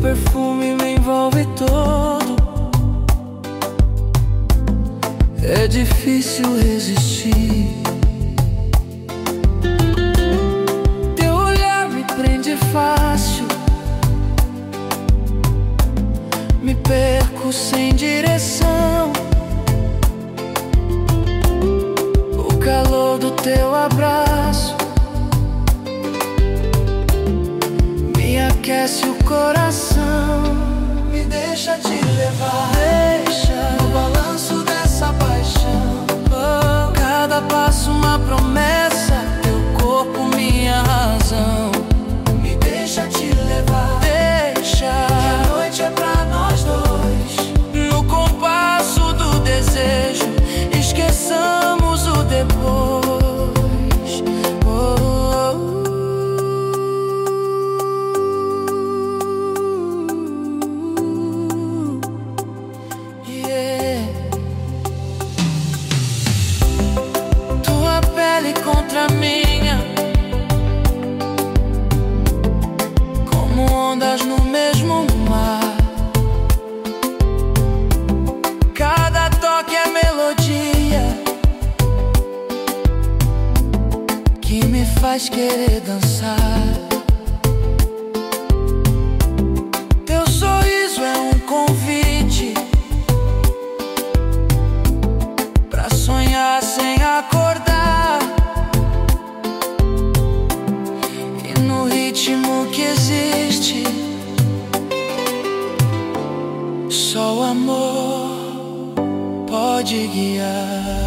perfume me envolve todo. É difícil resistir. Teu olhar me prende fácil. Me perco sem direção. O calor do teu abraço me aquece o coração. Me deixa te levar, deixa no balanço dessa paixão. Cada passo uma promessa, teu corpo minha razão. Me deixa te levar, deixa que a noite é pra nós dois. No compasso do desejo, esqueçamos o depois. Tua pele contra a minha, como ondas no mesmo mar. Cada toque é melodia que me faz querer dançar. Teu sorriso é um convite pra sonhar sem acordar. E no ritmo que existe, só o amor pode guiar.